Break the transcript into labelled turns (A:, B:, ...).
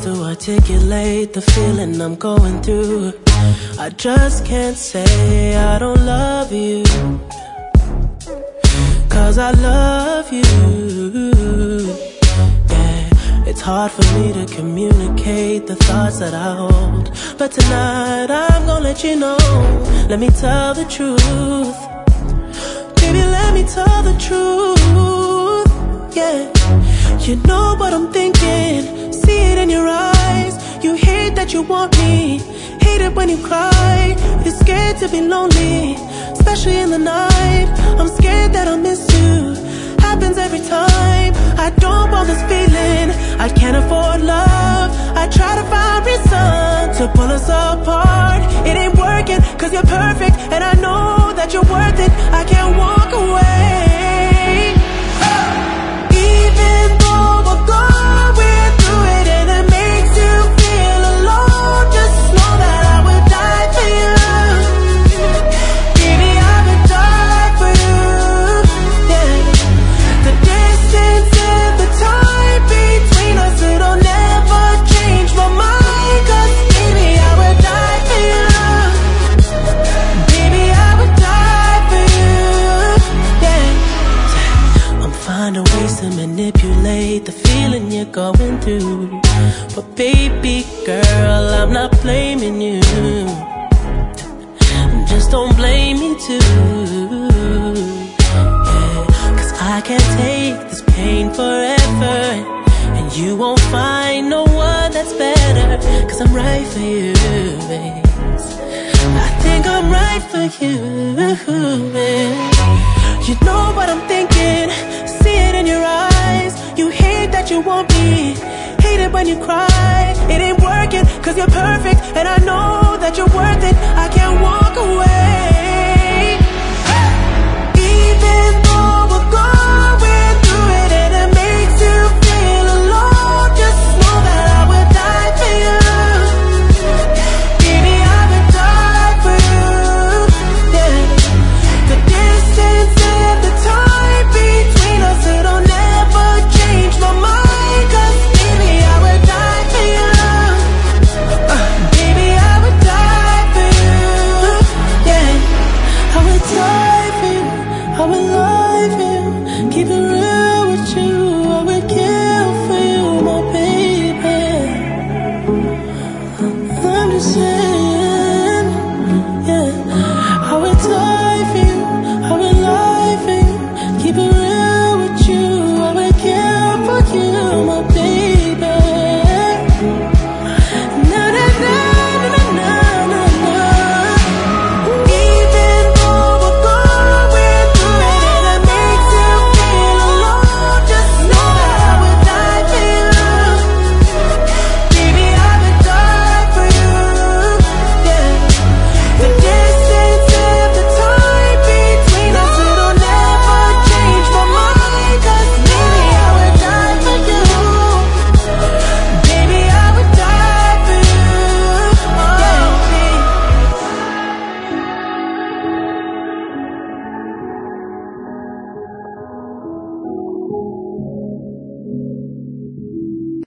A: to articulate the feeling I'm going through. I just can't say I don't love you, 'cause I love you. Yeah, it's hard for me to communicate the thoughts that I hold, but tonight I'm gonna let you know. Let me tell the truth. Baby, let me tell the truth. Yeah, you know what I'm thinking, see it in your eyes. You hate that you want me, hate it when you cry. You're scared to be lonely, especially in the night. I'm scared that I'll miss you, happens every time. I don't want this feeling, I can't afford love. I try to find reason to pull us apart. It ain't working, 'cause you're perfect, and I know that you're worth it. I can't walk away. Even though we're going through it and it makes you feel alone, just know that I would die for you. Baby, I would die for you. Yeah. The distance and the time between us, it'll never change my mind, 'cause baby, I would die for you. Baby, I would die for you. Yeah. I'm finding ways to manipulate the feeling you're going through, but baby girl, I'm not blaming you. Just don't blame me too. Yeah, 'cause I can't take this pain forever, and you won't find no one that's better, 'cause I'm right for you, babe. I think I'm right for you, babe. You know what I'm thinking, see it in your eyes. You hate that you want me, hate it when you cry. It ain't working, 'cause you're perfect, and I know that you're worth it. I can't walk